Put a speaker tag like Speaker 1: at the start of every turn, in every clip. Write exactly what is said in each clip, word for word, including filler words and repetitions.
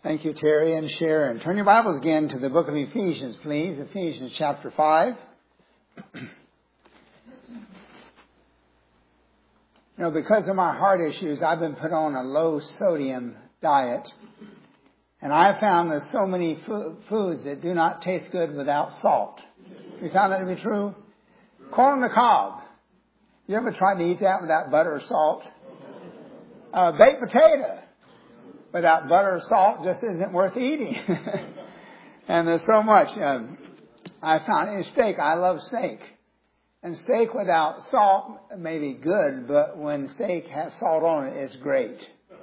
Speaker 1: Thank you, Terry and Sharon. Turn your Bibles again to the book of Ephesians, please. Ephesians chapter five. You know, because of my heart issues, I've been put on a low sodium diet. And I found there's so many fo- foods that do not taste good without salt. You found that to be true? Corn on the cob. You ever tried to eat that without butter or salt? Uh, baked potato without butter or salt just isn't worth eating. And there's so much. Um, I found in steak, I love steak. And steak without salt may be good, but when steak has salt on it, it's great.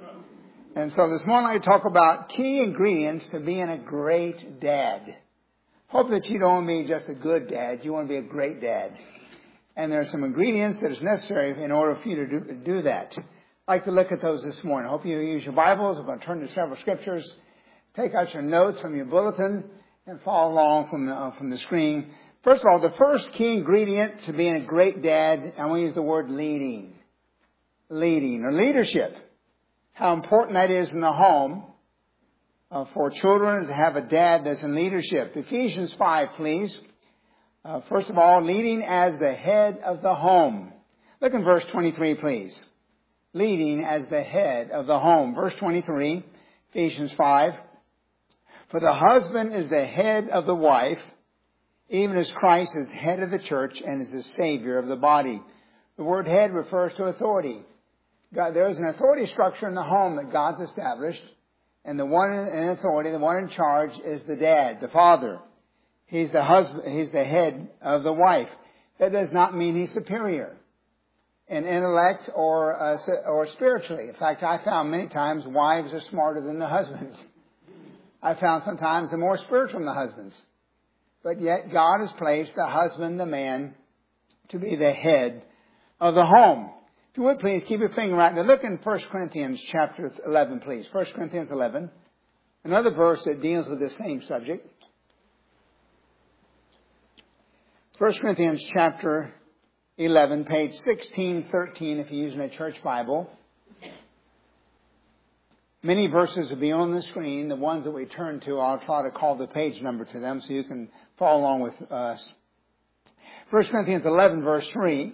Speaker 1: And so this morning I talk about key ingredients to being a great dad. Hope that you don't want to be just a good dad. You want to be a great dad. And there are some ingredients that is necessary in order for you to do, do that. I'd like to look at those this morning. I hope you use your Bibles. I'm going to turn to several scriptures. Take out your notes from your bulletin and follow along from the, uh, from the screen. First of all, the first key ingredient to being a great dad, I want to use the word leading. Leading or leadership. How important that is in the home uh, for children is to have a dad that's in leadership. Ephesians five, please. Uh, first of all, leading as the head of the home. Look in verse twenty-three, please. Leading as the head of the home. Verse twenty-three, Ephesians five. For the husband is the head of the wife, even as Christ is head of the church and is the Savior of the body. The word head refers to authority. God, there is an authority structure in the home that God's established. And the one in authority, the one in charge is the dad, the father. He's the husband, he's the head of the wife. That does not mean he's superior in intellect or uh, or spiritually. In fact, I found many times wives are smarter than the husbands. I found sometimes they're more spiritual than the husbands. But yet God has placed the husband, the man, to be the head of the home. If you would please keep your finger right there. Look in First Corinthians chapter eleven, please. First Corinthians eleven. Another verse that deals with the same subject. First Corinthians chapter eleven, page sixteen thirteen, if you're using a church Bible. Many verses will be on the screen. The ones that we turn to, I'll try to call the page number to them so you can follow along with us. First Corinthians eleven, verse three.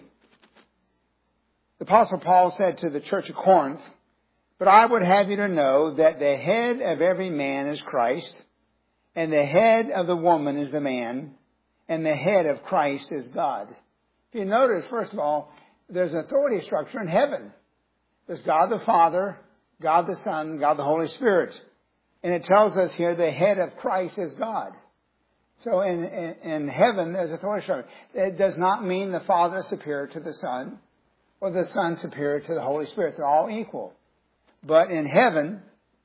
Speaker 1: The Apostle Paul said to the church of Corinth, but I would have you to know that the head of every man is Christ, and the head of the woman is the man, and the head of Christ is God. If you notice, first of all, there's an authority structure in heaven. There's God the Father, God the Son, God the Holy Spirit. And it tells us here the head of Christ is God. So in, in, in heaven, there's authority structure. It does not mean the Father is superior to the Son, or the Son superior to the Holy Spirit. They're all equal. But in heaven,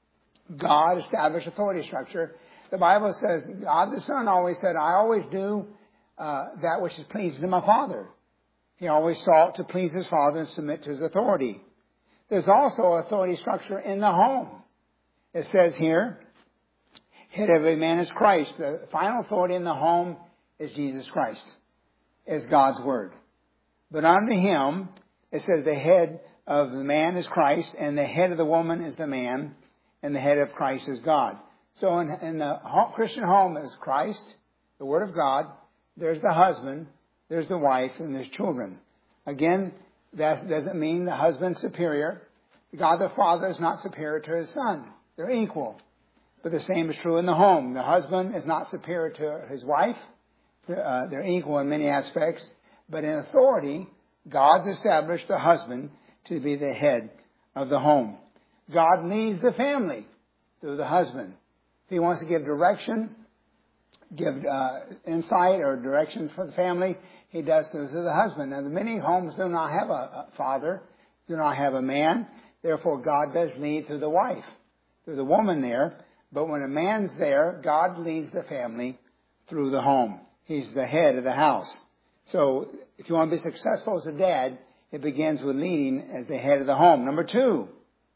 Speaker 1: God established authority structure. The Bible says, God the Son always said, I always do uh, that which is pleasing to my Father. He always sought to please his Father and submit to his authority. There's also authority structure in the home. It says here, head of every man is Christ. The final authority in the home is Jesus Christ, is God's Word. But under him, it says the head of the man is Christ, and the head of the woman is the man, and the head of Christ is God. So in, in the Christian home is Christ, the Word of God. There's the husband, there's the wife, and there's children. Again, that doesn't mean the husband's superior. God the Father is not superior to his Son. They're equal. But the same is true in the home. The husband is not superior to his wife. Uh, they're equal in many aspects. But in authority, God's established the husband to be the head of the home. God leads the family through the husband. If he wants to give direction, give uh, insight or direction for the family, he does through the husband. Now, many homes do not have a, a father, do not have a man. Therefore, God does lead through the wife, through the woman there. But when a man's there, God leads the family through the home. He's the head of the house. So if you want to be successful as a dad, it begins with leading as the head of the home. Number two,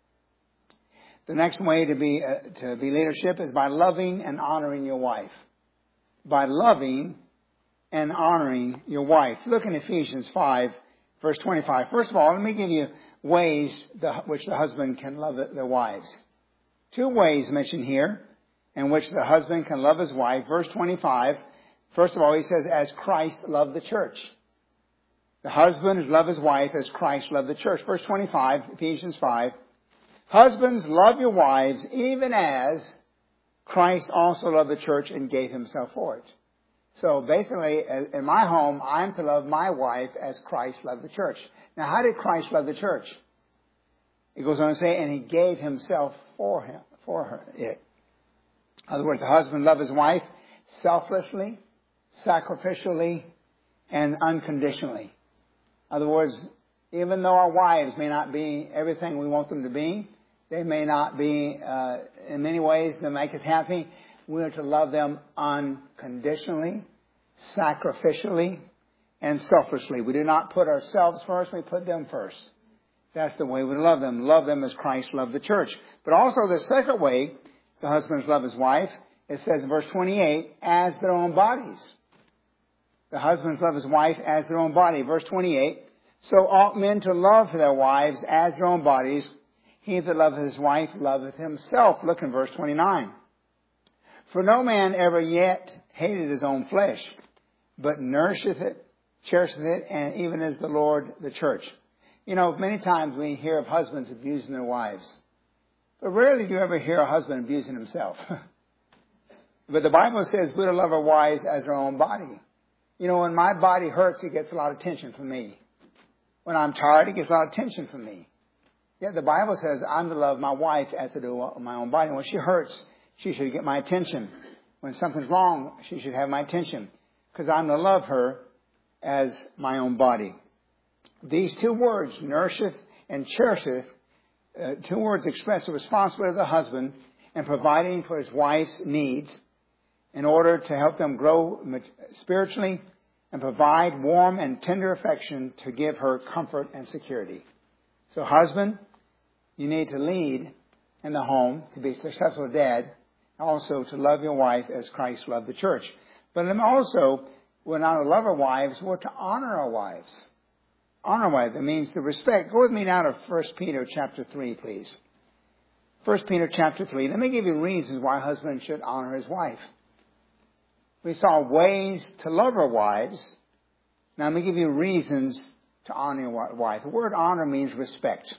Speaker 1: the next way to be uh, to be leadership is by loving and honoring your wife. By loving and honoring your wife. Look in Ephesians five, verse twenty-five. First of all, let me give you ways the, which the husband can love their wives. two ways mentioned here in which the husband can love his wife. Verse twenty-five, first of all, he says, as Christ loved the church. The husband is love his wife as Christ loved the church. Verse twenty-five, Ephesians five. Husbands, love your wives even as Christ also loved the church and gave himself for it. So basically, in my home, I'm to love my wife as Christ loved the church. Now, how did Christ love the church? It goes on to say, and he gave himself for him, for her. It. In other words, the husband loved his wife selflessly, sacrificially, and unconditionally. In other words, even though our wives may not be everything we want them to be, they may not be, uh, in many ways, to make us happy, we are to love them unconditionally, sacrificially, and selflessly. We do not put ourselves first, we put them first. That's the way we love them. Love them as Christ loved the church. But also the second way the husbands love his wife, it says in verse twenty-eight, as their own bodies. The husbands love his wife as their own body. Verse twenty-eight, so ought men to love their wives as their own bodies. He that loveth his wife loveth himself. Look in verse twenty-nine. For no man ever yet hated his own flesh, but nourisheth it, cherisheth it, and even as the Lord the church. You know, many times we hear of husbands abusing their wives. But rarely do you ever hear a husband abusing himself. But the Bible says we're to love our wives as our own body. You know, when my body hurts, it gets a lot of attention from me. When I'm tired, it gets a lot of attention from me. Yet the Bible says I'm to love my wife as I do my own body. When she hurts, she should get my attention. When something's wrong, she should have my attention. Because I'm to love her as my own body. These two words, nourisheth and cherisheth, uh, two words express the responsibility of the husband in providing for his wife's needs in order to help them grow spiritually and provide warm and tender affection to give her comfort and security. So husband, you need to lead in the home to be a successful dad, also to love your wife as Christ loved the church. But then also, we're not to love our wives, we're to honor our wives. Honor our wives, that means to respect. Go with me now to First Peter chapter three, please. First Peter chapter three. Let me give you reasons why a husband should honor his wife. We saw ways to love our wives. Now let me give you reasons to honor your wife. The word honor means respect.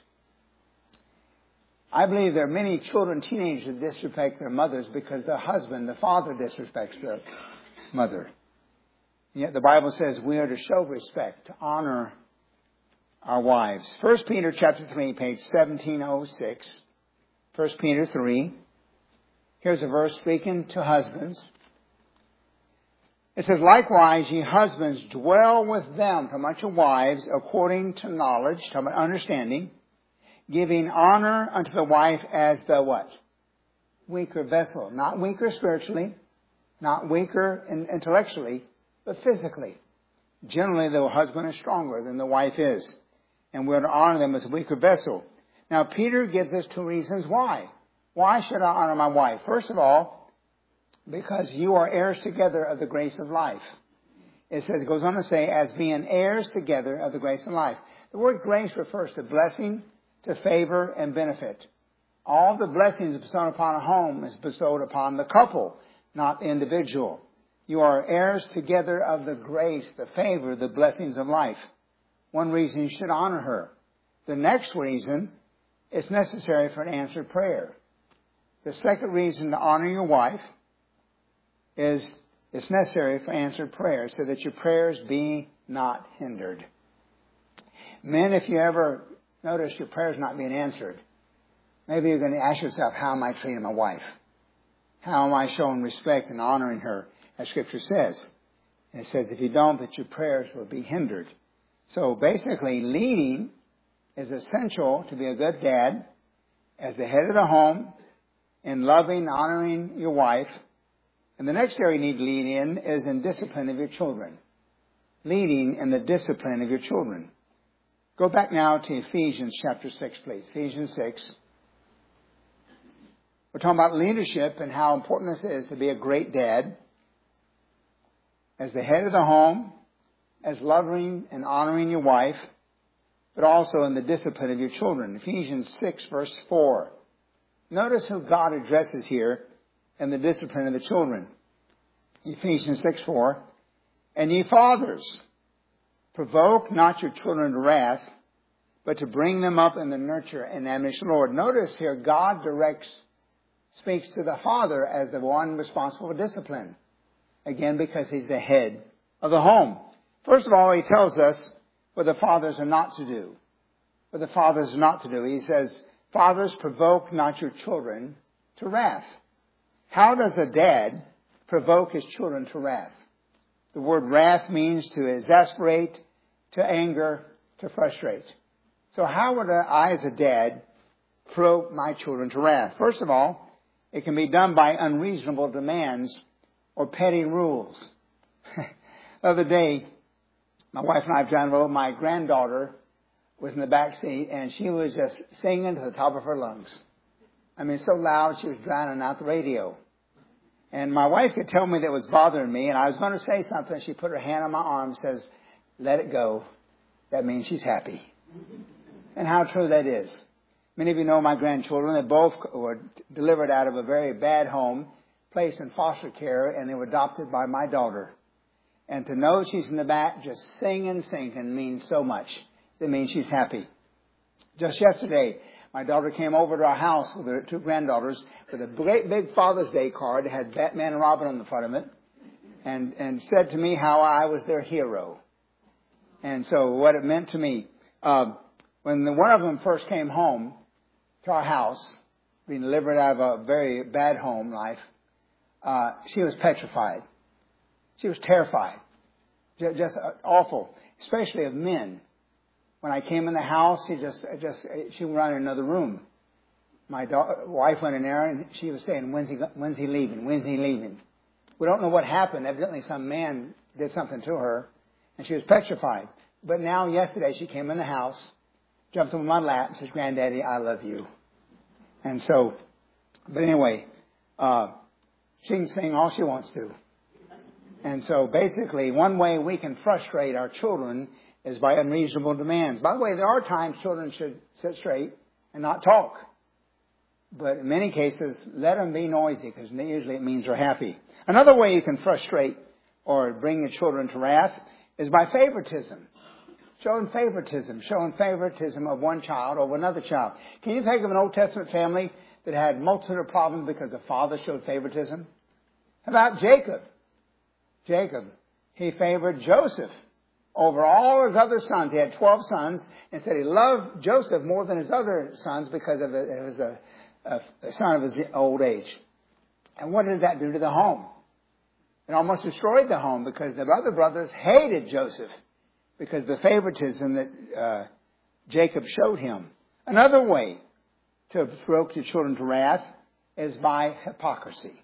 Speaker 1: I believe there are many children, teenagers that disrespect their mothers because the husband, the father, disrespects their mother. And yet the Bible says we are to show respect, to honor our wives. First Peter chapter three, page seventeen oh six. First Peter three. Here's a verse speaking to husbands. It says, likewise, ye husbands, dwell with them, talking about your wives, according to knowledge, talking about understanding, giving honor unto the wife as the what? Weaker vessel. Not weaker spiritually, not weaker intellectually, but physically. Generally, the husband is stronger than the wife is. And we're to honor them as a weaker vessel. Now, Peter gives us two reasons why. Why should I honor my wife? First of all, because you are heirs together of the grace of life. It says, it goes on to say, as being heirs together of the grace of life. The word grace refers to blessing, to favor, and benefit. All the blessings bestowed upon a home is bestowed upon the couple, not the individual. You are heirs together of the grace, the favor, the blessings of life. One reason you should honor her. The next reason, it's necessary for an answered prayer. The second reason to honor your wife is it's necessary for answered prayer so that your prayers be not hindered. Men, if you ever notice your prayers not being answered, maybe you're going to ask yourself, how am I treating my wife? How am I showing respect and honoring her, as Scripture says? And it says if you don't, that your prayers will be hindered. So basically, leading is essential to be a good dad as the head of the home in loving, honoring your wife. And the next area you need to lead in is in discipline of your children. Leading in the discipline of your children. Go back now to Ephesians chapter six, please. Ephesians six. We're talking about leadership and how important this is to be a great dad as the head of the home, as loving and honoring your wife, but also in the discipline of your children. Ephesians six, verse four. Notice who God addresses here in the discipline of the children. Ephesians six four. And ye fathers, provoke not your children to wrath, but to bring them up in the nurture and admonition of the Lord. Notice here, God directs, speaks to the father as the one responsible for discipline. Again, because he's the head of the home. First of all, he tells us what the fathers are not to do. What the fathers are not to do. He says, fathers, provoke not your children to wrath. How does a dad provoke his children to wrath? The word wrath means to exasperate, to anger, to frustrate. So how would I, as a dad, provoke my children to wrath? First of all, it can be done by unreasonable demands or petty rules. The other day, my wife and I drove over. My granddaughter was in the back seat, and she was just singing to the top of her lungs. I mean, so loud she was drowning out the radio. And my wife could tell me that it was bothering me, and I was going to say something. She put her hand on my arm and says, let it go. That means she's happy. And how true that is. Many of you know my grandchildren. They both were delivered out of a very bad home, placed in foster care, and they were adopted by my daughter. And to know she's in the back just singing, singing means so much. It means she's happy. Just yesterday, my daughter came over to our house with her two granddaughters with a great big Father's Day card that had Batman and Robin on the front of it, and, and said to me how I was their hero. And so what it meant to me, uh, when the, one of them first came home to our house, being delivered out of a very bad home life, uh, she was petrified. She was terrified. Just, just awful, especially of men. When I came in the house, she just, just, she went in another room. My da- wife went in there and she was saying, when's he, when's he leaving? When's he leaving? We don't know what happened. Evidently some man did something to her and she was petrified. But now yesterday she came in the house, jumped on my lap and says, Granddaddy, I love you. And so, but anyway, uh, she can sing all she wants to. And so basically one way we can frustrate our children is by unreasonable demands. By the way, there are times children should sit straight and not talk. But in many cases, let them be noisy because usually it means they're happy. Another way you can frustrate or bring your children to wrath is by favoritism. Showing favoritism. Showing favoritism of one child over another child. Can you think of an Old Testament family that had multitude of problems because the father showed favoritism? How about Jacob? Jacob, he favored Joseph over all his other sons. He had twelve sons and said he loved Joseph more than his other sons because of it. It was a, a, a son of his old age. And what did that do to the home? It almost destroyed the home because the other brothers hated Joseph because of the favoritism that uh, Jacob showed him. Another way to provoke your children to wrath is by hypocrisy.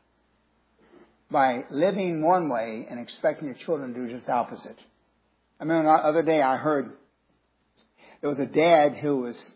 Speaker 1: By living one way and expecting your children to do just the opposite. I remember the other day I heard there was a dad who was,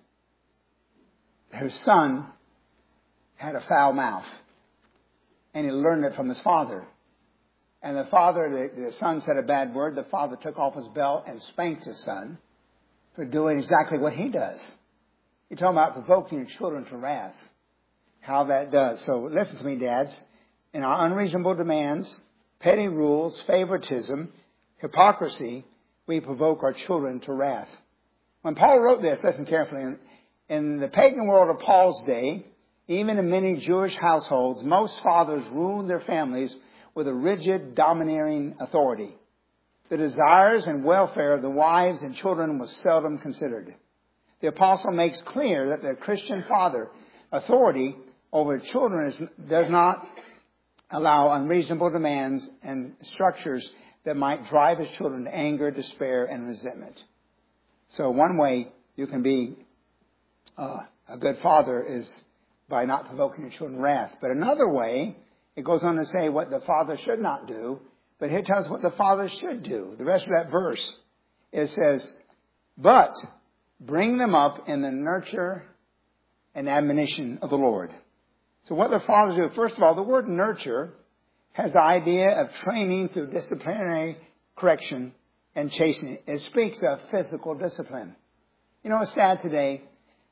Speaker 1: his son had a foul mouth. And he learned it from his father. And the father, the, the son said a bad word. The father took off his belt and spanked his son for doing exactly what he does. You're talking about provoking your children to wrath. How that does. So listen to me, dads. In our unreasonable demands, petty rules, favoritism, hypocrisy, we provoke our children to wrath. When Paul wrote this, listen carefully, in, in the pagan world of Paul's day, even in many Jewish households, most fathers ruled their families with a rigid, domineering authority. The desires and welfare of the wives and children was seldom considered. The apostle makes clear that the Christian father authority over children is, does not allow unreasonable demands and structures that might drive his children to anger, despair, and resentment. So one way you can be uh, a good father is by not provoking your children to wrath. But another way, it goes on to say what the father should not do, but here it tells us what the father should do. The rest of that verse, it says, but bring them up in the nurture and admonition of the Lord. So what the fathers do, first of all, the word nurture has the idea of training through disciplinary correction and chastening. It speaks of physical discipline. You know, it's sad today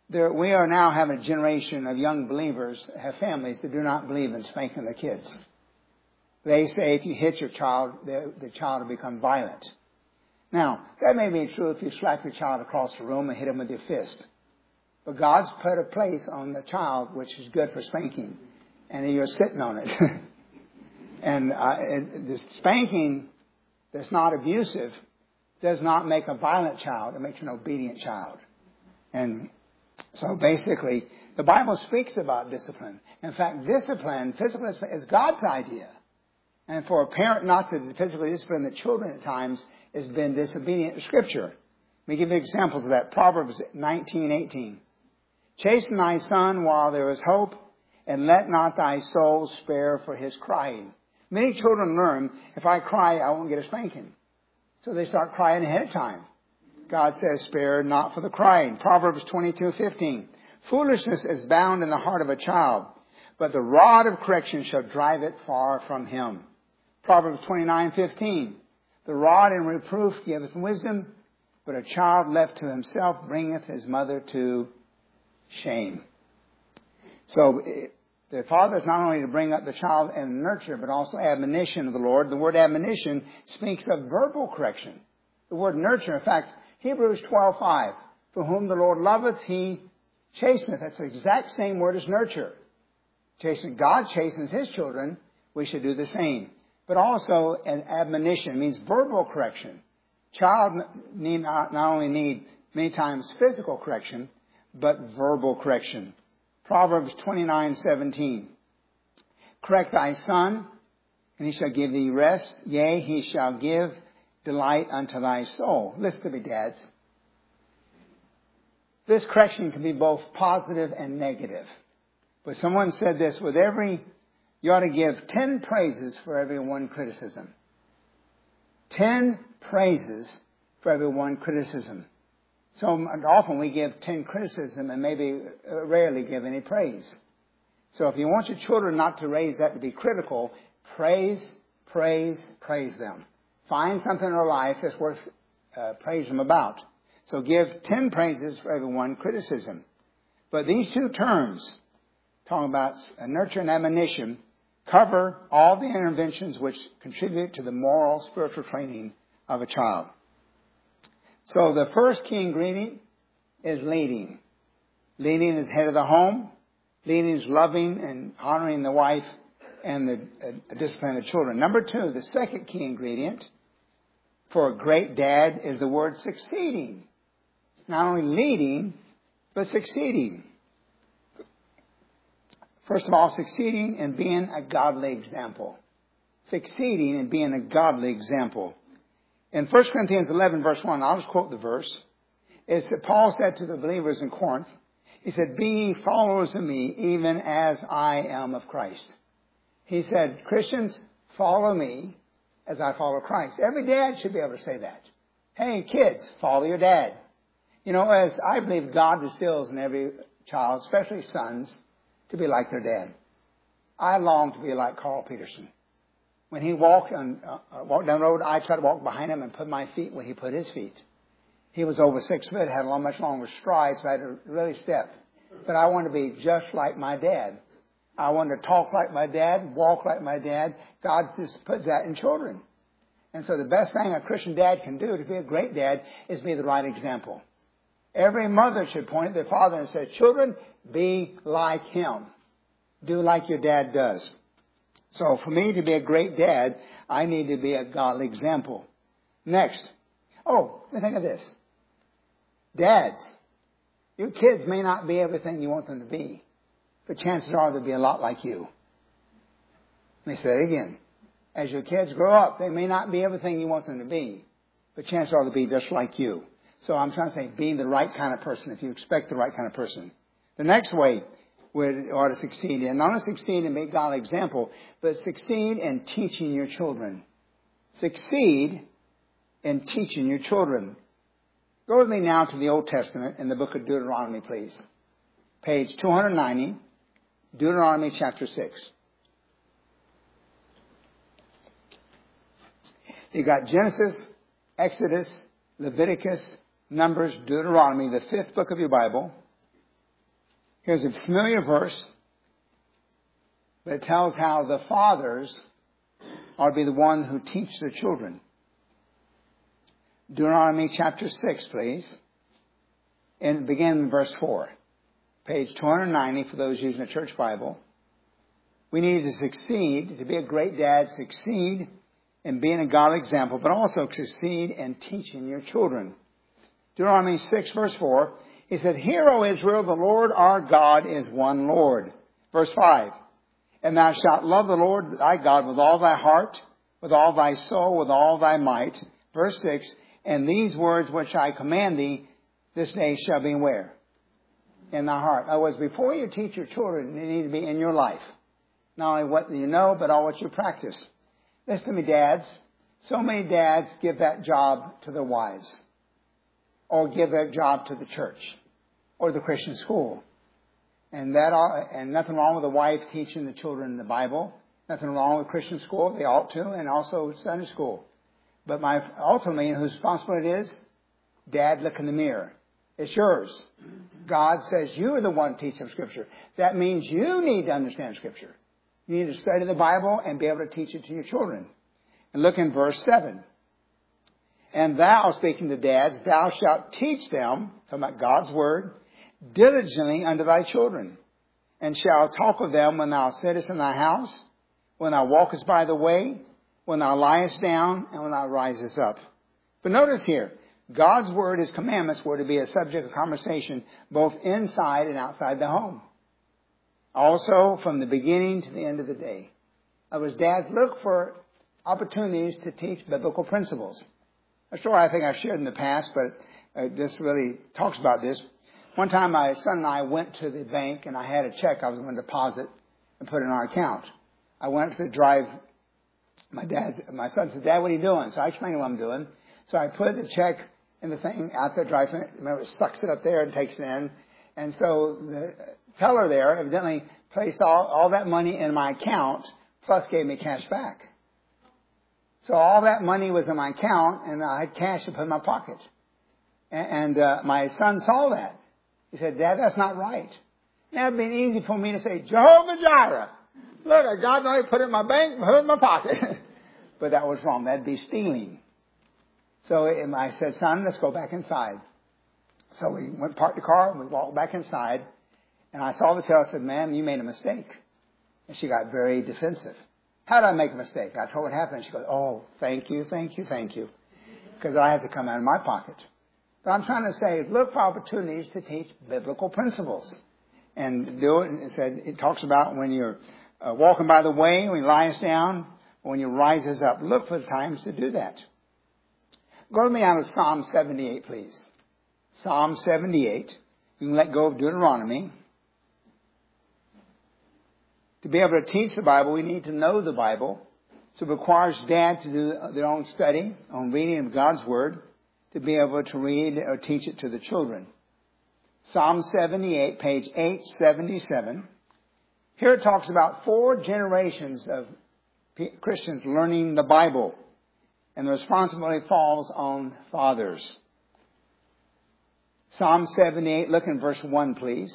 Speaker 1: there, we are now having a generation of young believers, have families that do not believe in spanking their kids. They say if you hit your child, the, the child will become violent. Now, that may be true if you slap your child across the room and hit him with your fist. But God's put a place on the child which is good for spanking. And you're sitting on it. and uh, it, the spanking that's not abusive does not make a violent child. It makes an obedient child. And so basically, the Bible speaks about discipline. In fact, discipline, physical discipline, is God's idea. And for a parent not to physically discipline the children at times has been disobedient to Scripture. Let me give you examples of that. Proverbs nineteen eighteen. Chasten thy son while there is hope, and let not thy soul spare for his crying. Many children learn, if I cry, I won't get a spanking. So they start crying ahead of time. God says, spare not for the crying. Proverbs twenty-two fifteen. Foolishness is bound in the heart of a child, but the rod of correction shall drive it far from him. Proverbs twenty-nine fifteen. The rod and reproof giveth wisdom, but a child left to himself bringeth his mother to shame. So the father is not only to bring up the child and nurture, but also admonition of the Lord. The word admonition speaks of verbal correction. The word nurture, in fact, Hebrews twelve five. For whom the Lord loveth, he chasteneth. That's the exact same word as nurture. Chasten. God chastens his children. We should do the same. But also an admonition means verbal correction. Child need not, not only need many times physical correction, but verbal correction. Proverbs twenty-nine seventeen. Correct thy son, and he shall give thee rest. Yea, he shall give delight unto thy soul. Listen to me, dads. This correction can be both positive and negative. But someone said this, with every, you ought to give ten praises for every one criticism. Ten praises for every one criticism. So often we give ten criticism and maybe rarely give any praise. So if you want your children not to raise that to be critical, praise, praise, praise them. Find something in their life that's worth uh, praising them about. So give ten praises for every one criticism. But these two terms, talking about nurture and admonition, cover all the interventions which contribute to the moral, spiritual training of a child. So the first key ingredient is leading. Leading is head of the home. Leading is loving and honoring the wife and the uh, discipline of the children. Number two, the second key ingredient for a great dad is the word succeeding. Not only leading, but succeeding. First of all, succeeding in being a godly example. Succeeding in being a godly example. In First Corinthians eleven, verse one, I'll just quote the verse. It's that Paul said to the believers in Corinth, he said, be ye followers of me, even as I am of Christ. He said, Christians, follow me as I follow Christ. Every dad should be able to say that. Hey, kids, follow your dad. You know, as I believe God instills in every child, especially sons, to be like their dad. I long to be like Carl Peterson. When he walked, on, uh, walked down the road, I tried to walk behind him and put my feet where he put his feet. He was over six foot, had a much longer stride, so I had to really step. But I wanted to be just like my dad. I wanted to talk like my dad, walk like my dad. God just puts that in children. And so the best thing a Christian dad can do to be a great dad is be the right example. Every mother should point at their father and say, children, be like him. Do like your dad does. So for me to be a great dad, I need to be a godly example. Next. Oh, let me think of this. Dads, your kids may not be everything you want them to be, but chances are they'll be a lot like you. Let me say it again. As your kids grow up, they may not be everything you want them to be, but chances are they'll be just like you. So I'm trying to say, be the right kind of person if you expect the right kind of person. The next way we ought to succeed in, not only succeed and make God an example, but succeed in teaching your children. Succeed in teaching your children. Go with me now to the Old Testament in the book of Deuteronomy, please. Page two ninety, Deuteronomy chapter six. You got Genesis, Exodus, Leviticus, Numbers, Deuteronomy, the fifth book of your Bible. Here's a familiar verse, but it tells how the fathers are to be the one who teach their children. Deuteronomy chapter six, please. And begin in verse four. Page two ninety for those using a church Bible. We need to succeed, to be a great dad, succeed in being a godly example, but also succeed in teaching your children. Deuteronomy six, verse four. He said, Hear, O Israel, the Lord our God is one Lord. Verse five. And thou shalt love the Lord thy God with all thy heart, with all thy soul, with all thy might. Verse six. And these words which I command thee this day shall be where? In thy heart. In other words, before you teach your children, they need to be in your life. Not only what you know, but all what you practice. Listen to me, dads. So many dads give that job to their wives. Or give that job to the church. Or the Christian school. And that, and nothing wrong with a wife teaching the children the Bible. Nothing wrong with Christian school. They ought to. And also Sunday school. But my, ultimately, whose responsibility it is? Dad, look in the mirror. It's yours. God says you are the one to teach them Scripture. That means you need to understand Scripture. You need to study the Bible and be able to teach it to your children. And look in verse seven. And thou, speaking to dads, thou shalt teach them, talking about God's Word, diligently unto thy children. And shalt talk of them when thou sittest in thy house, when thou walkest by the way, when thou liest down, and when thou risest up. But notice here, God's Word, His commandments were to be a subject of conversation both inside and outside the home. Also, from the beginning to the end of the day. In other words, dads, look for opportunities to teach biblical principles. A story I think I've shared in the past, but uh, this really talks about this. One time my son and I went to the bank and I had a check I was going to deposit and put in our account. I went to drive. My dad, my son said, Dad, what are you doing? So I explained what I'm doing. So I put the check in the thing out there, drives it. Remember, it sucks it up there and takes it in. And so the teller there evidently placed all, all that money in my account, plus gave me cash back. So all that money was in my account, and I had cash to put in my pocket. And, and uh, my son saw that. He said, Dad, that's not right. Now it'd been easy for me to say, Jehovah Jireh. Look, I got money, put it in my bank, put it in my pocket. But that was wrong. That'd be stealing. So I said, son, let's go back inside. So we went, parked the car, and we walked back inside. And I saw the teller. I said, ma'am, you made a mistake. And she got very defensive. How did I make a mistake? I told her what happened. She goes, oh, thank you, thank you, thank you. Because I had to come out of my pocket. But I'm trying to say, look for opportunities to teach biblical principles. And do it. And it said, it talks about when you're uh, walking by the way, when you lies down, when you rises up. Look for the times to do that. Go to me out of Psalm seventy-eight, please. Psalm seventy-eight. You can let go of Deuteronomy. To be able to teach the Bible, we need to know the Bible. So it requires dad to do their own study, own reading of God's Word, to be able to read or teach it to the children. Psalm seventy-eight, page eight seventy-seven. Here it talks about four generations of Christians learning the Bible. And the responsibility falls on fathers. Psalm seventy-eight, look in verse one, please.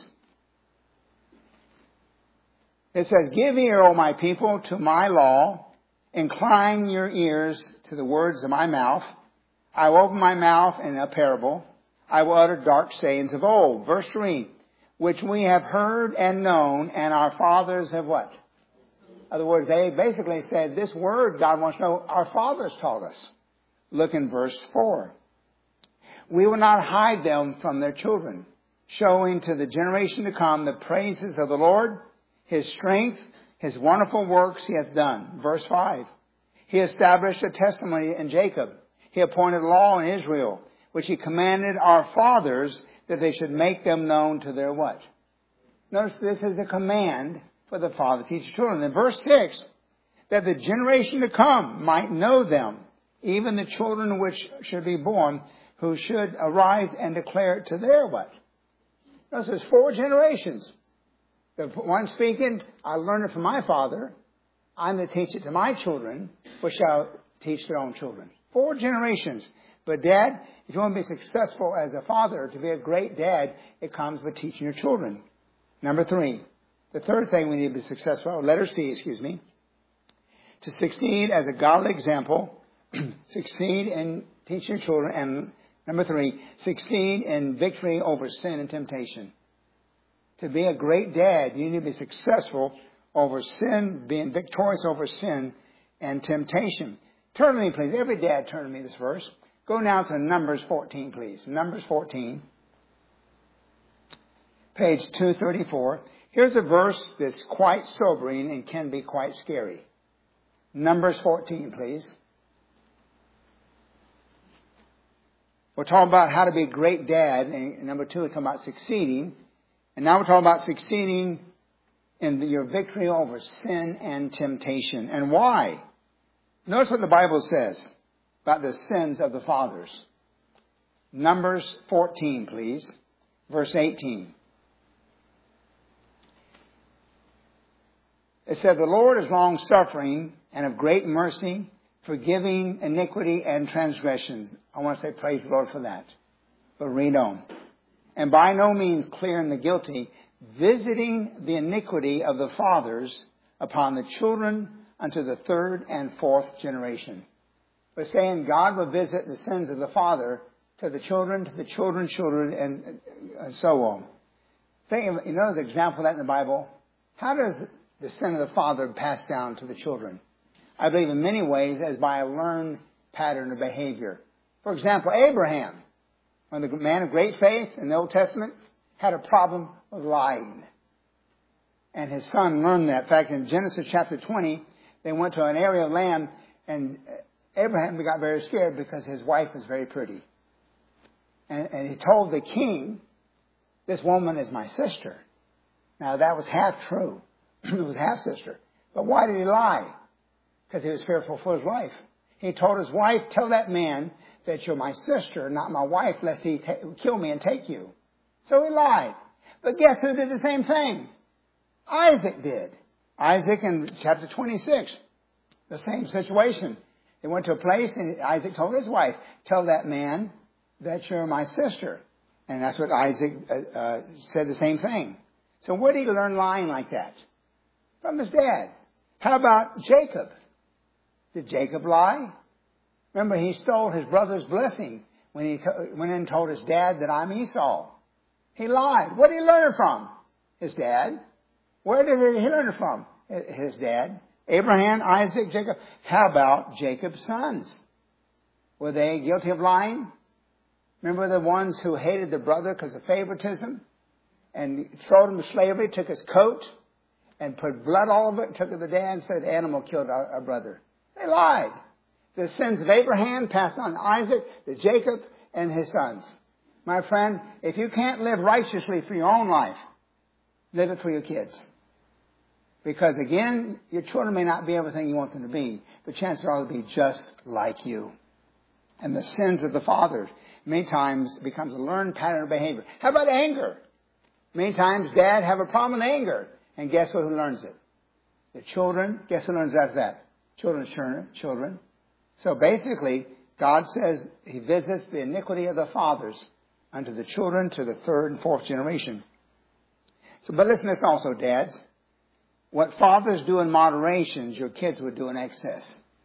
Speaker 1: It says, Give ear, O my people, to my law. Incline your ears to the words of my mouth. I will open my mouth in a parable. I will utter dark sayings of old. Verse three, which we have heard and known, and our fathers have what? In other words, they basically said, this word God wants to know, our fathers taught us. Look in verse four. We will not hide them from their children, showing to the generation to come the praises of the Lord, His strength, His wonderful works He hath done. Verse five. He established a testimony in Jacob. He appointed law in Israel, which He commanded our fathers that they should make them known to their what? Notice this is a command for the father to teach children. In verse six, that the generation to come might know them, even the children which should be born, who should arise and declare it to their what? Notice there's four generations. The one speaking, I learned it from my father. I'm to teach it to my children, which shall teach their own children. Four generations. But dad, if you want to be successful as a father, to be a great dad, it comes with teaching your children. Number three, the third thing we need to be successful, letter C, excuse me, to succeed as a godly example, succeed in teaching your children, and number three, succeed in victory over sin and temptation. To be a great dad, you need to be successful over sin, being victorious over sin and temptation. Turn to me, please. Every dad, turn to me this verse. Go now to Numbers fourteen, please. Numbers fourteen, page two thirty-four. Here's a verse that's quite sobering and can be quite scary. Numbers fourteen, please. We're talking about how to be a great dad. And number two, we're talking about succeeding. And now we're talking about succeeding in your victory over sin and temptation. And why? Notice what the Bible says about the sins of the fathers. Numbers fourteen, please. Verse eighteen. It said, the Lord is long-suffering and of great mercy, forgiving iniquity and transgressions. I want to say praise the Lord for that. But read on. And by no means clearing the guilty, visiting the iniquity of the fathers upon the children unto the third and fourth generation. We're saying God will visit the sins of the father to the children, to the children's children, and, and so on. Think of, you know the example of that in the Bible? How does the sin of the father pass down to the children? I believe in many ways as by a learned pattern of behavior. For example, Abraham, when the man of great faith in the Old Testament, had a problem with lying. And his son learned that. In fact, in Genesis chapter twenty, they went to an area of land, and Abraham got very scared because his wife was very pretty. And, and he told the king, this woman is my sister. Now, that was half true. It was half-sister. But why did he lie? Because he was fearful for his life. He told his wife, tell that man that you're my sister, not my wife, lest he ta- kill me and take you. So he lied. But guess who did the same thing? Isaac did. Isaac in chapter twenty-six, the same situation. They went to a place and Isaac told his wife, tell that man that you're my sister. And that's what Isaac uh, uh, said the same thing. So where did he learn lying like that? From his dad. How about Jacob? Did Jacob lie? Remember, he stole his brother's blessing when he t- went in and told his dad that I'm Esau. He lied. Where did he learn it from? His dad. Where did he learn it from? His dad. Abraham, Isaac, Jacob. How about Jacob's sons? Were they guilty of lying? Remember the ones who hated their brother because of favoritism and sold him to slavery, took his coat and put blood all over it, took it to the dad and said, animal killed our, our brother. They lied. The sins of Abraham passed on to Isaac, to Jacob, and his sons. My friend, if you can't live righteously for your own life, live it for your kids. Because again, your children may not be everything you want them to be, but chances are they'll be just like you. And the sins of the fathers many times becomes a learned pattern of behavior. How about anger? Many times dad have a problem with anger. And guess what, who learns it? The children. Guess who learns after that? Children's children. So basically, God says he visits the iniquity of the fathers unto the children to the third and fourth generation. So, but listen to this also, dads. What fathers do in moderation, your kids would do in excess.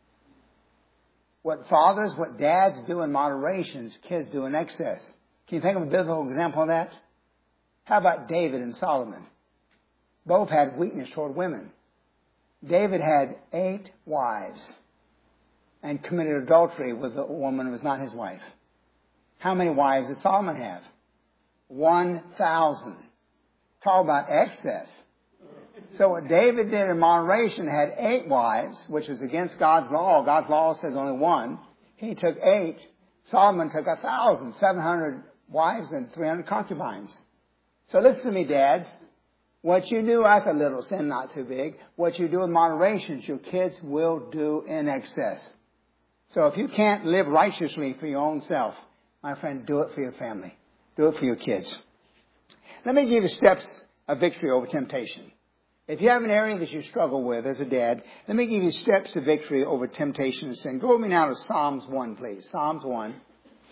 Speaker 1: What fathers, what dads do in moderation, kids do in excess. Can you think of a biblical example of that? How about David and Solomon? Both had weakness toward women. David had eight wives and committed adultery with a woman who was not his wife. How many wives did Solomon have? One thousand. Talk about excess. So what David did in moderation had eight wives, which was against God's law. God's law says only one. He took eight. Solomon took a thousand, seven hundred wives and three hundred concubines. So listen to me, dads. What you do as a little sin, not too big. What you do in moderation, your kids will do in excess. So if you can't live righteously for your own self, my friend, do it for your family. Do it for your kids. Let me give you steps of victory over temptation. If you have an area that you struggle with as a dad, let me give you steps to victory over temptation and sin. Go with me now to Psalms one, please. Psalms one.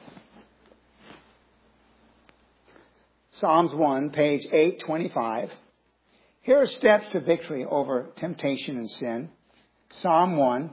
Speaker 1: Psalms one, page eight twenty-five. Here are steps to victory over temptation and sin. Psalm one.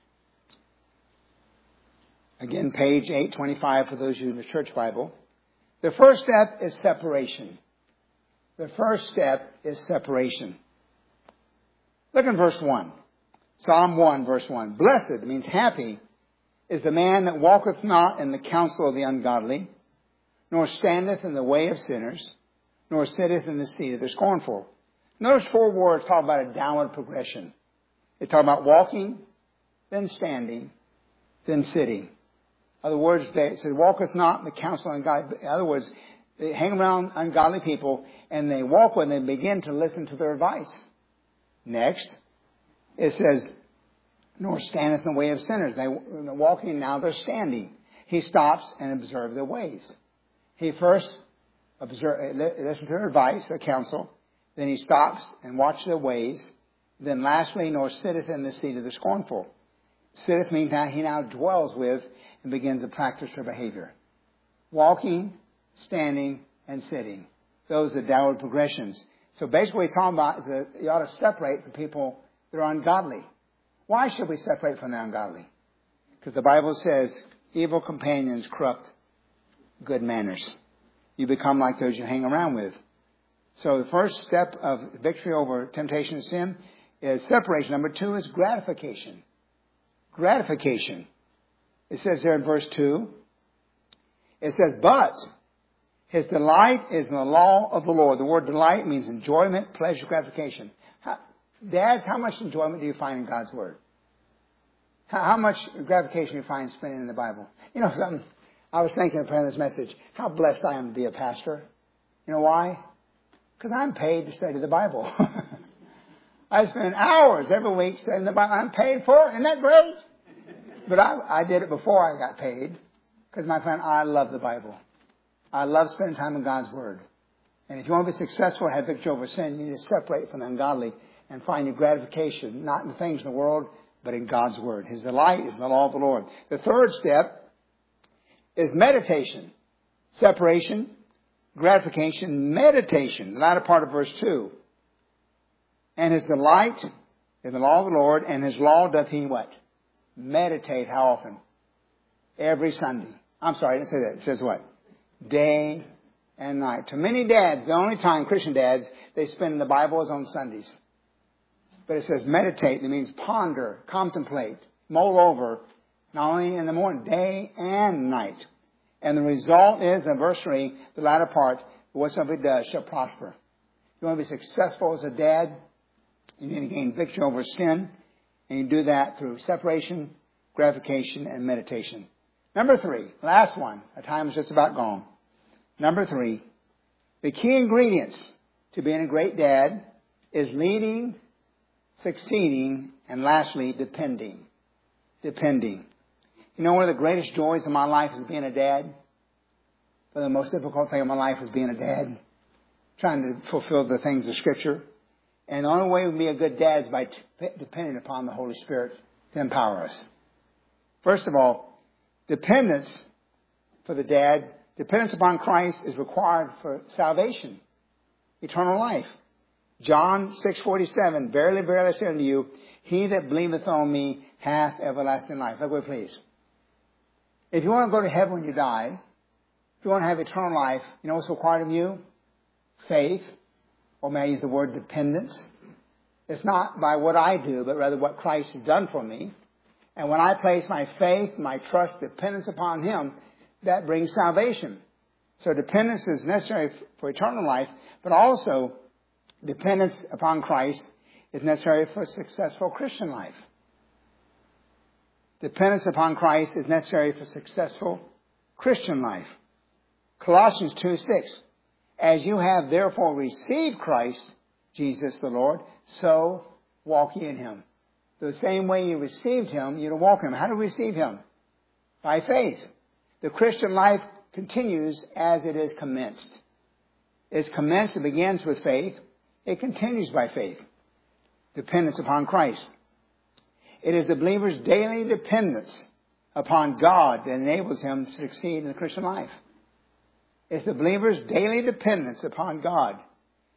Speaker 1: Again, page eight twenty-five for those of you in the church Bible. The first step is separation. The first step is separation. Look in verse one. Psalm one, verse one. Blessed means happy is the man that walketh not in the counsel of the ungodly, nor standeth in the way of sinners, nor sitteth in the seat of the scornful. Notice four words talk about a downward progression. They talk about walking, then standing, then sitting. In other words, they say, walketh not in the counsel of ungodly. In other words, they hang around ungodly people and they walk when they begin to listen to their advice. Next, it says, nor standeth in the way of sinners. They, they're walking, now they're standing. He stops and observes their ways. He first observe, listen to their advice, their counsel. Then he stops and watches their ways. Then lastly, nor sitteth in the seat of the scornful. Sitteth means now he now dwells with and begins to practice their behavior. Walking, standing, and sitting. Those are downward progressions. So basically what he's talking about is that you ought to separate the people that are ungodly. Why should we separate from the ungodly? Because the Bible says evil companions corrupt good manners. You become like those you hang around with. So the first step of victory over temptation and sin is separation. Number two is gratification. Gratification. It says there in verse two, it says, but his delight is in the law of the Lord. The word delight means enjoyment, pleasure, gratification. How, dads, how much enjoyment do you find in God's Word? How, how much gratification do you find spending in the Bible? You know something? I was thinking of preparing this message, how blessed I am to be a pastor. You know why? Because I'm paid to study the Bible. I spend hours every week studying the Bible. I'm paid for it. Isn't that great? But I, I did it before I got paid. Because, my friend, I love the Bible. I love spending time in God's Word. And if you want to be successful, have victory over sin, you need to separate from the ungodly and find your gratification, not in the things in the world, but in God's Word. His delight is in the law of the Lord. The third step is meditation. Separation, gratification, meditation. The latter part of verse two. And his delight in the law of the Lord, and his law doth he what? Meditate. How often? Every Sunday. I'm sorry, I didn't say that. It says what? Day and night. To many dads, the only time, Christian dads, they spend in the Bible is on Sundays. But it says meditate. It means ponder, contemplate, mull over, not only in the morning, day and night. And the result is, in verse three, the latter part, whatsoever he does shall prosper. If you want to be successful as a dad, you need to gain victory over sin. And you do that through separation, gratification, and meditation. Number three, last one. Our time is just about gone. Number three, the key ingredients to being a great dad is leading, succeeding, and lastly, depending. Depending. You know, one of the greatest joys of my life is being a dad. But the most difficult thing of my life is being a dad. Trying to fulfill the things of Scripture. And the only way we can be a good dad is by t- depending upon the Holy Spirit to empower us. First of all, dependence for the dad, dependence upon Christ is required for salvation, eternal life. John six forty-seven, verily, verily, I say unto you, he that believeth on me hath everlasting life. Look away, please. If you want to go to heaven when you die, if you want to have eternal life, you know what's required of you? Faith, or may I use the word dependence? It's not by what I do, but rather what Christ has done for me. And when I place my faith, my trust, dependence upon Him, that brings salvation. So dependence is necessary for eternal life, but also dependence upon Christ is necessary for a successful Christian life. Dependence upon Christ is necessary for successful Christian life. Colossians two six. As you have therefore received Christ, Jesus the Lord, so walk ye in Him. The same way you received Him, you're to walk in Him. How do we receive Him? By faith. The Christian life continues as it is commenced. It's commenced, it begins with faith. It continues by faith. Dependence upon Christ. It is the believer's daily dependence upon God that enables him to succeed in the Christian life. It's the believer's daily dependence upon God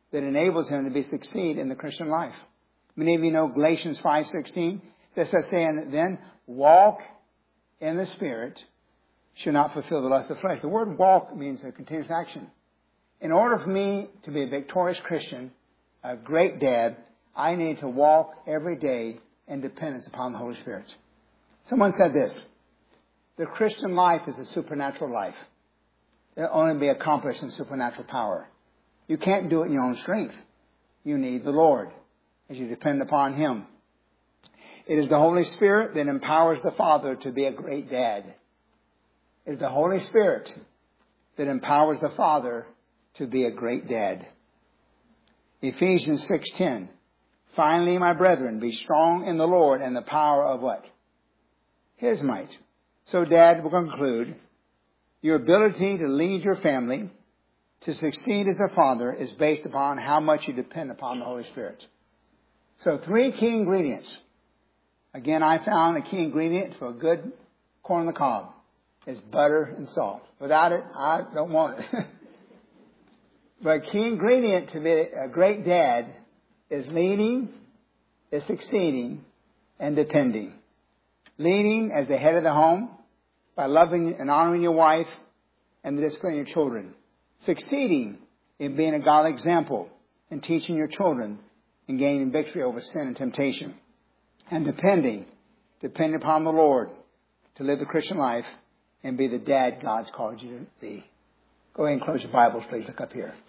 Speaker 1: that enables him to be succeed in the Christian life. Many of you know Galatians five sixteen. This is saying, then walk in the Spirit, should not fulfill the lust of the flesh. The word walk means a continuous action. In order for me to be a victorious Christian, a great dad, I need to walk every day in dependence upon the Holy Spirit. Someone said this, the Christian life is a supernatural life. It will only be accomplished in supernatural power. You can't do it in your own strength. You need the Lord as you depend upon Him. It is the Holy Spirit that empowers the Father to be a great dad. It is the Holy Spirit that empowers the Father to be a great dad. Ephesians six ten. Finally, my brethren, be strong in the Lord and the power of what? His might. So, Dad, we'll conclude. Your ability to lead your family, to succeed as a father, is based upon how much you depend upon the Holy Spirit. So, three key ingredients. Again, I found a key ingredient for a good corn on the cob is butter and salt. Without it, I don't want it. But a key ingredient to be a great dad is leading, is succeeding, and depending. Leading as the head of the home by loving and honoring your wife and disciplining your children. Succeeding in being a godly example and teaching your children and gaining victory over sin and temptation. And depending, depending upon the Lord to live the Christian life and be the dad God's called you to be. Go ahead and close your Bibles, please. Look up here.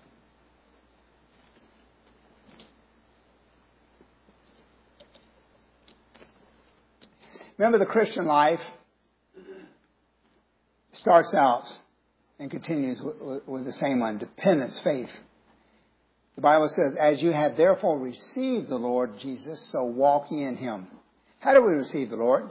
Speaker 1: Remember, the Christian life starts out and continues with, with the same one, dependence, faith. The Bible says, as you have therefore received the Lord Jesus, so walk ye in Him. How do we receive the Lord?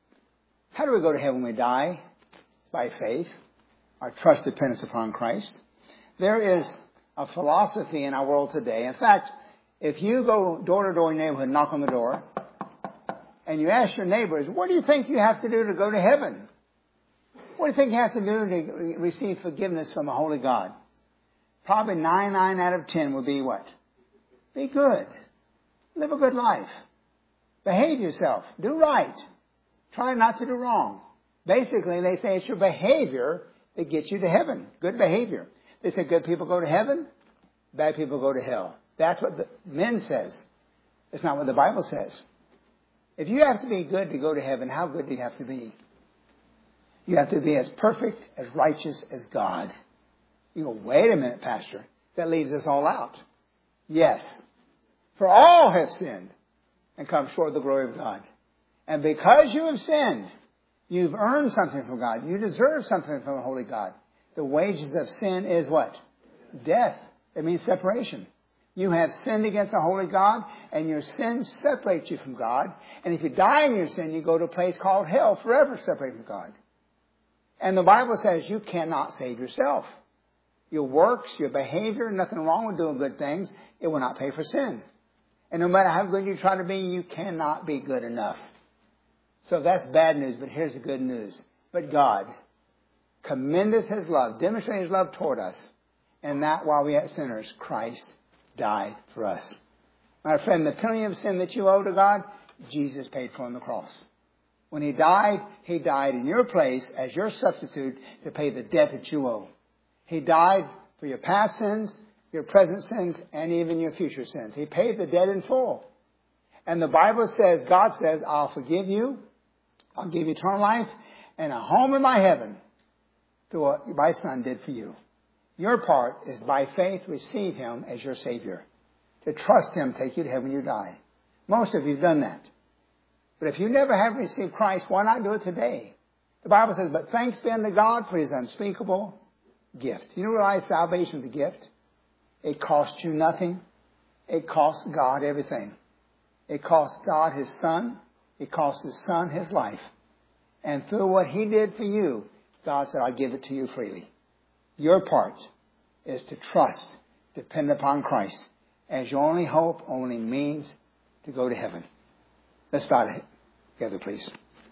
Speaker 1: How do we go to heaven when we die? By faith. Our trust dependence upon Christ. There is a philosophy in our world today. In fact, if you go door to door in your neighborhood and knock on the door, and you ask your neighbors, what do you think you have to do to go to heaven? What do you think you have to do to receive forgiveness from a holy God? Probably nine, nine out of ten will be what? Be good. Live a good life. Behave yourself. Do right. Try not to do wrong. Basically, they say it's your behavior that gets you to heaven. Good behavior. They say good people go to heaven, bad people go to hell. That's what the men says. It's not what the Bible says. If you have to be good to go to heaven, how good do you have to be? You have to be as perfect, as righteous as God. You go, wait a minute, Pastor. That leaves us all out. Yes. For all have sinned and come short of the glory of God. And because you have sinned, you've earned something from God. You deserve something from a holy God. The wages of sin is what? Death. It means separation. You have sinned against a holy God, and your sin separates you from God. And if you die in your sin, you go to a place called hell, forever separated from God. And the Bible says you cannot save yourself. Your works, your behavior, nothing wrong with doing good things. It will not pay for sin. And no matter how good you try to be, you cannot be good enough. So that's bad news, but here's the good news. But God commendeth His love, demonstrated His love toward us, and that while we are sinners, Christ died for us. My friend, the penalty of sin that you owe to God, Jesus paid for on the cross. When He died, He died in your place as your substitute to pay the debt that you owe. He died for your past sins, your present sins, and even your future sins. He paid the debt in full. And the Bible says, God says, I'll forgive you, I'll give you eternal life, and a home in my heaven through what my Son did for you. Your part is by faith receive Him as your Savior. To trust Him, take you to heaven when you die. Most of you have done that. But if you never have received Christ, why not do it today? The Bible says, but thanks be unto God for His unspeakable gift. You realize salvation is a gift? It costs you nothing. It costs God everything. It costs God His Son. It costs His Son His life. And through what He did for you, God said, I'll give it to you freely. Your part is to trust, depend upon Christ as your only hope, only means to go to heaven. Let's bow together, please.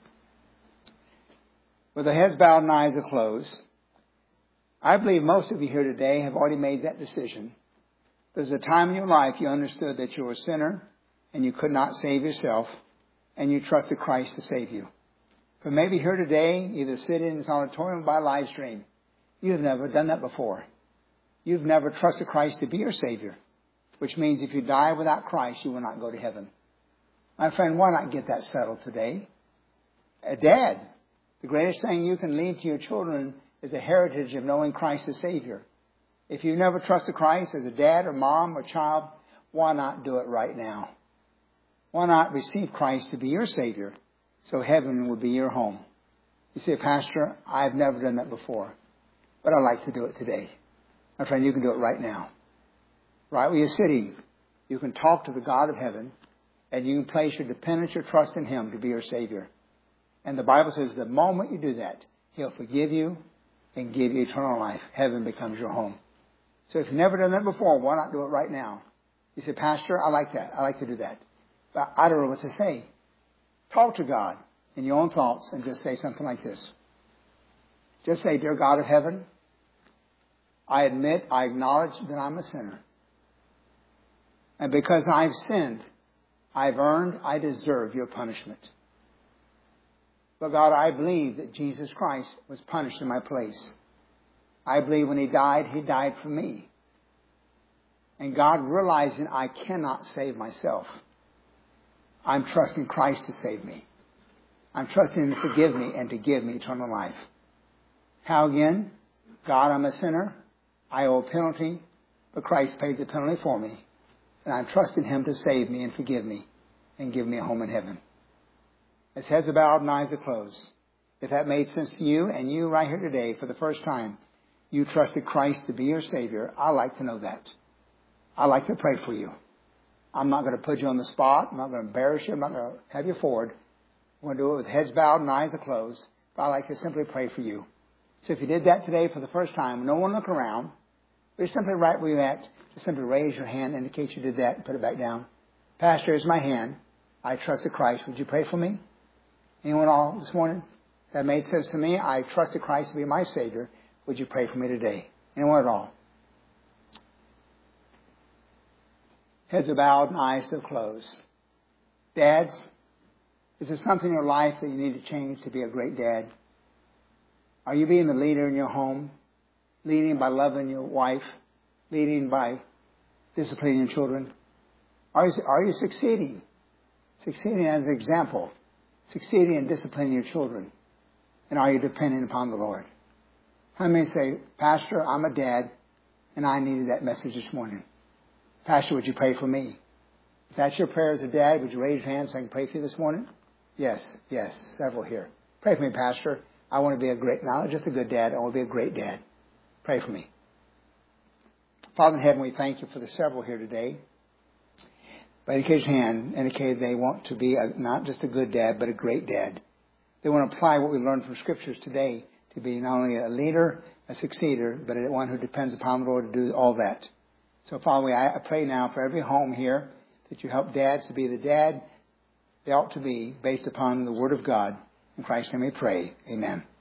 Speaker 1: With the heads bowed and eyes closed, I believe most of you here today have already made that decision. There's a time in your life you understood that you were a sinner and you could not save yourself, and you trusted Christ to save you. But maybe here today, either sitting in this auditorium or by live stream, you have never done that before. You've never trusted Christ to be your Savior, which means if you die without Christ, you will not go to heaven. My friend, why not get that settled today? A dad, the greatest thing you can leave to your children is the heritage of knowing Christ as Savior. If you've never trusted Christ as a dad or mom or child, why not do it right now? Why not receive Christ to be your Savior so heaven would be your home? You say, Pastor, I've never done that before, but I'd like to do it today. My friend, you can do it right now. Right where you're sitting, you can talk to the God of heaven, and you can place your dependence, your trust in Him to be your Savior. And the Bible says the moment you do that, He'll forgive you and give you eternal life. Heaven becomes your home. So if you've never done that before, why not do it right now? You say, Pastor, I like that. I like to do that. But I don't know what to say. Talk to God in your own thoughts and just say something like this. Just say, Dear God of heaven, I admit, I acknowledge that I'm a sinner. And because I've sinned, I've earned, I deserve your punishment. But God, I believe that Jesus Christ was punished in my place. I believe when He died, He died for me. And God, realizing I cannot save myself, I'm trusting Christ to save me. I'm trusting Him to forgive me and to give me eternal life. How again? God, I'm a sinner. I owe a penalty, but Christ paid the penalty for me. And I'm trusting Him to save me and forgive me and give me a home in heaven. As heads are bowed and eyes are closed, if that made sense to you and you right here today for the first time, you trusted Christ to be your Savior, I'd like to know that. I'd like to pray for you. I'm not going to put you on the spot. I'm not going to embarrass you. I'm not going to have you forward. I'm going to do it with heads bowed and eyes are closed. But I'd like to simply pray for you. So if you did that today for the first time, no one look around. But simply right where you're at, just simply raise your hand, indicate you did that, and put it back down. Pastor, here's my hand. I trusted Christ. Would you pray for me? Anyone all this morning? That made sense to me. I trusted Christ to be my Savior. Would you pray for me today? Anyone at all? Heads are bowed and eyes still closed. Dads, is there something in your life that you need to change to be a great dad? Are you being the leader in your home? Leading by loving your wife? Leading by disciplining your children? Are you, are you succeeding? Succeeding as an example. Succeeding in disciplining your children. And are you depending upon the Lord? How many say, Pastor, I'm a dad, and I needed that message this morning. Pastor, would you pray for me? If that's your prayer as a dad, would you raise your hand so I can pray for you this morning? Yes, yes, several here. Pray for me, Pastor. I want to be a great, not just a good dad, I want to be a great dad. Pray for me. Father in heaven, we thank you for the several here today. By indicating hand, indicated they want to be a, not just a good dad, but a great dad. They want to apply what we learned from Scriptures today to be not only a leader, a succeeder, but one who depends upon the Lord to do all that. So, Father, I pray now for every home here that you help dads to be the dad they ought to be based upon the Word of God. In Christ's name we pray. Amen.